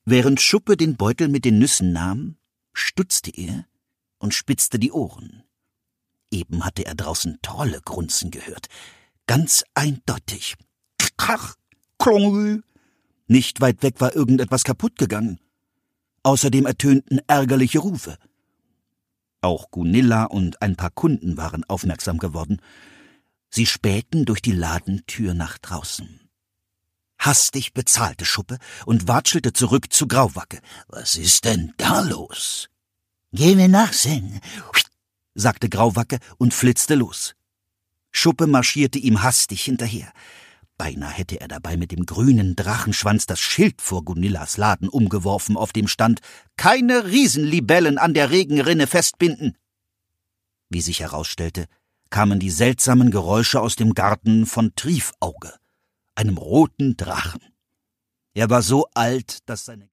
Während Schuppe den Beutel mit den Nüssen nahm, stutzte er und spitzte die Ohren. Eben hatte er draußen Trolle grunzen gehört. Ganz eindeutig. Krach, klong. Nicht weit weg war irgendetwas kaputt gegangen. Außerdem ertönten ärgerliche Rufe. Auch Gunilla und ein paar Kunden waren aufmerksam geworden. Sie spähten durch die Ladentür nach draußen. Hastig bezahlte Schuppe und watschelte zurück zu Grauwacke. »Was ist denn da los?« »Geh mir nachsehen«, sagte Grauwacke und flitzte los. Schuppe marschierte ihm hastig hinterher. Beinahe hätte er dabei mit dem grünen Drachenschwanz das Schild vor Gunillas Laden umgeworfen, auf dem stand: »Keine Riesenlibellen an der Regenrinne festbinden!« Wie sich herausstellte, kamen die seltsamen Geräusche aus dem Garten von Triefauge, einem roten Drachen. Er war so alt, dass seine